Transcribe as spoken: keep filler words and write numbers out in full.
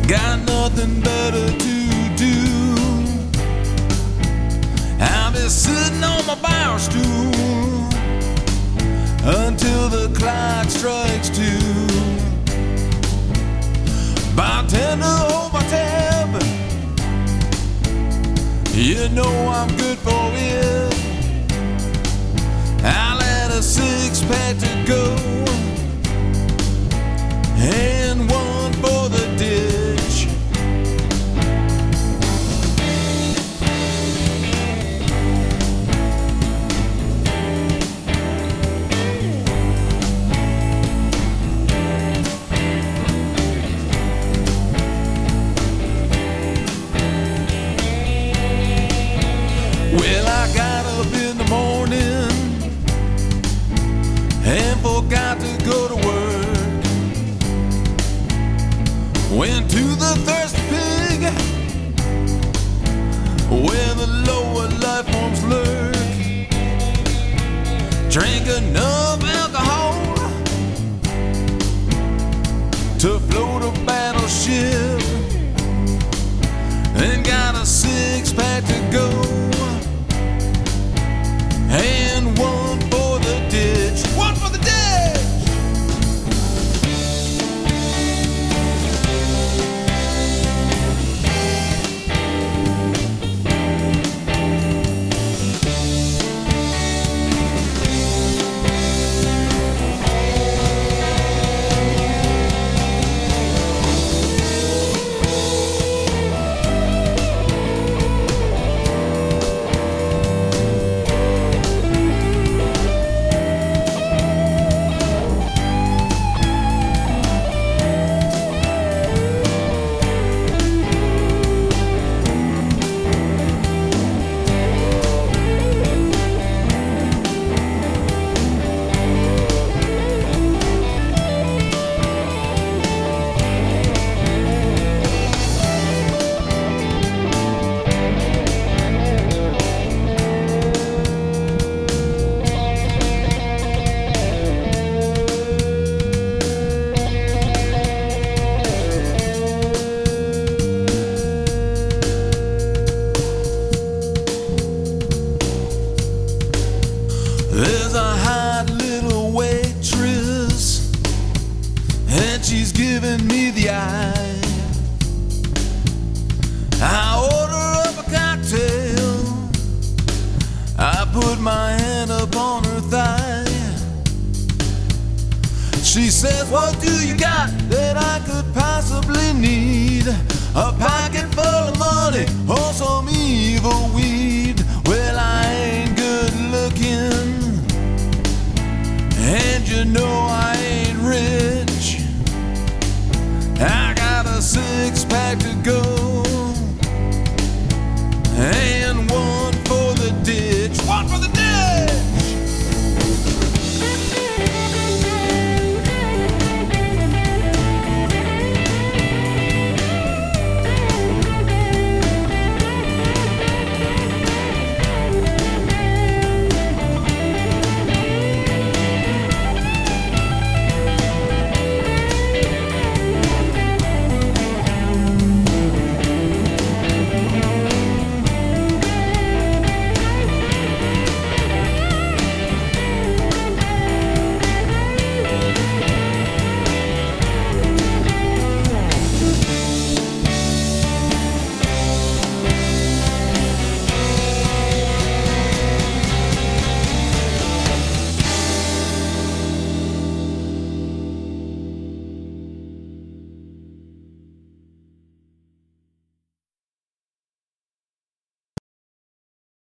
got nothing better to do. I'll be sitting on my bar stool until the clock strikes two. Bartender, hold my tab. You know I'm good for it. I'll add a six pack to go and one for the ditch. Well, I got up in the morning and forgot to go to work. Went to the Thirsty Pig, where the lower life forms lurk. Drank enough alcohol to float a battleship, and got a six pack to go and one for the ditch. One for the ditch! There's a hot little waitress, and she's giving me the eye. I order up a cocktail, I put my hand upon her thigh. She says, what do you got that I could possibly need? A pocket full of money or some evil weed? Well, I ain't good looking, and you know I ain't rich. I got a six pack to go